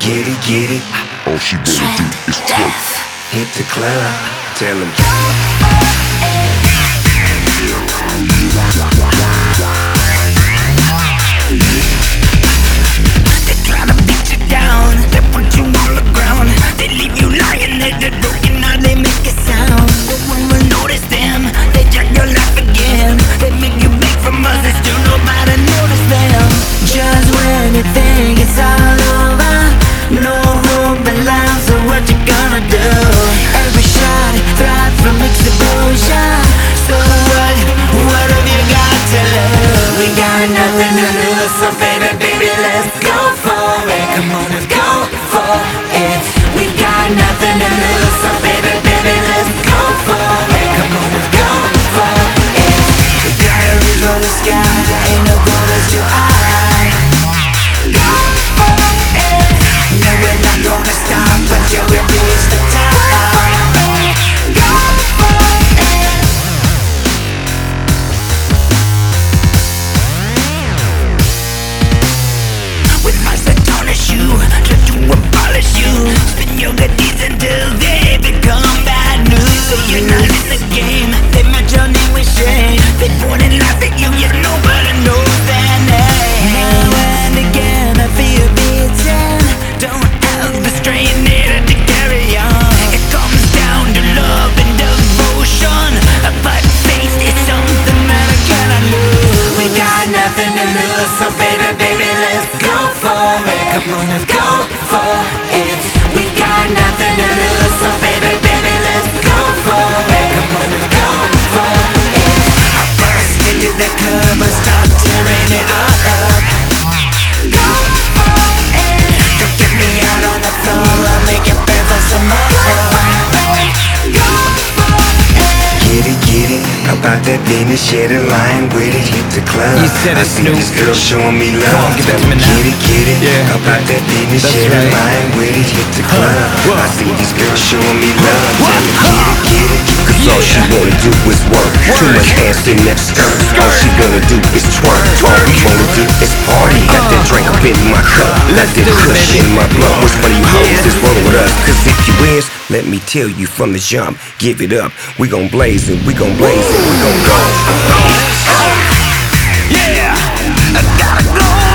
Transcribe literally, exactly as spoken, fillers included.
get it, get it. All she wanna do is twerk. Hit the club, tell them. They try to beat you down, they put you on the ground. They leave you lying there, they're broken, now they make a sound. No one will notice them, they jack your life again. They make you beg for mercy, still nobody notice them. Just when you think it's all over, no hope and love, so what you gonna do? Every shot, thrive from exposure. So what, what have you got to lose? We got nothing to lose, so baby, baby, let's go for it. Come on, let's go for it. We got nothing to lose, so baby, baby, let's go for it. Come on, let's go for it. We gotta reach for the sky, ain't no goal as your eye. Go for it. No, we're not gonna stop until we reach the top. Go for it. With my astonish you, try to abolish you. Spin your goodies until they become bad news. So you're not in the game, they met your name with shame. They point and laugh at you, yet nobody knows their name. Now and again I feel beaten, don't have the strength needed to carry on. It comes down to love and devotion, but faith is something that I cannot lose. We got nothing to lose, so baby, baby, let's go for it. Come on, let's go for it. We got nothing to lose, so baby, baby, let's go for it. Come on, let's go for it. I burst into the club and start tearing it up. Go for it. Don't get me out on the floor, I'll make it bad for some more. Go for it. Get it, get it, about that business, share the line with it, hit the club. You said it, I see Snoop. this girl showing me love. Come on, give that to me now. Get it, get it, Yeah. about that business, That's share the right. line with it, hit the club. What? I see this girl showing me love. What? Tell me, get it, get it, cause all she wanna do is work. Too much ass in that skirt. All she gonna do is twerk. All we wanna do is party. Got that drink up in my cup, let that do it, kush baby. in my blood. What's for you hoes Yeah. is roll with us. Cause if you is, let me tell you from the jump, give it up. We gon' blaze it, we gon' blaze it, we gon' go. Yeah, I gotta go.